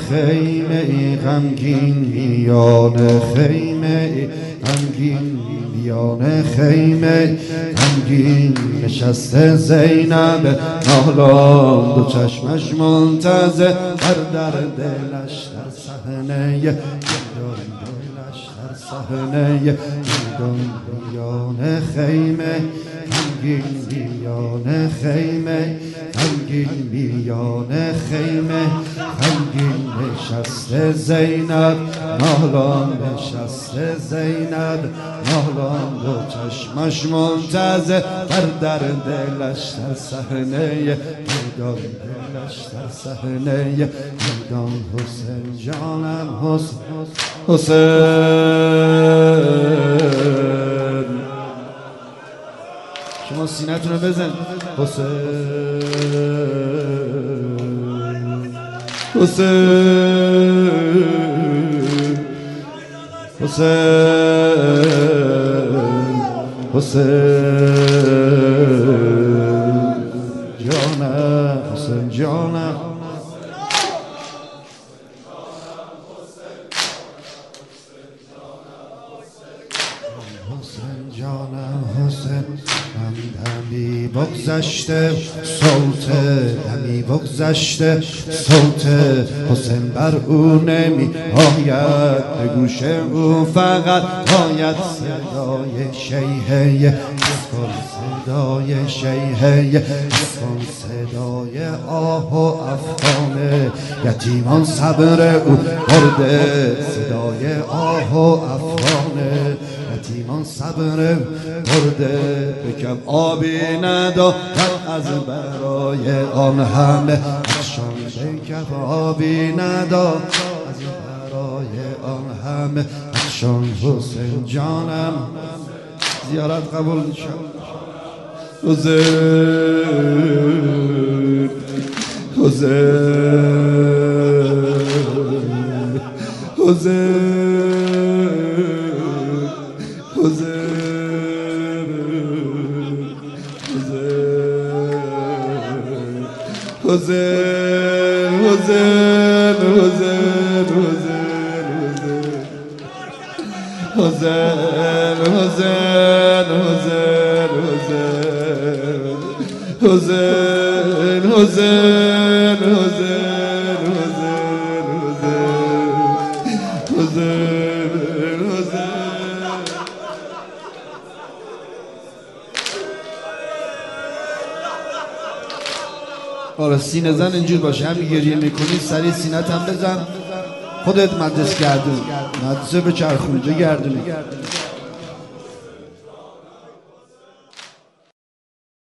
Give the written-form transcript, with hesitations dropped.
خیمه ای غمگین میان خیمه ای غمگین میان خیمه غمگین نشسته زینب نالان دو چشمش منتظر در دلش در صحنه دلش در صحنه میان خیمه غمگین میان خیمه غمگین میان خیمه غمگین نشسته زینب نالان نشسته زینب نالان دو چشمش منتظر در دلش در صحنه میدان دلش در صحنه میدان حسین جانم حسین شما سینه‌تون رو بزن حسین حسین حسین حسین جانم حسین جانم حسین جانم حسین دمی بگذشته صوت دمی بگذشته صوت حسین بر او نمی آید به گوش او فقط آید صدای شیهه صدای شیهه صدای آه و افغان یتیمان صبر او برده صدای آه و افغان یتیمان صبر برده بکم آبی ندارد از برای آن همه افشان بکم آبی ندارد از برای آن همه افشان حسین جانم زیارت قبول شد حسین حسین حسین حسین حسین آره سینه زن اینجور باشه همین گریه میکنی سریع سینت هم بزن خودت مدرس گردون مدرسه به چرخونجه گردونی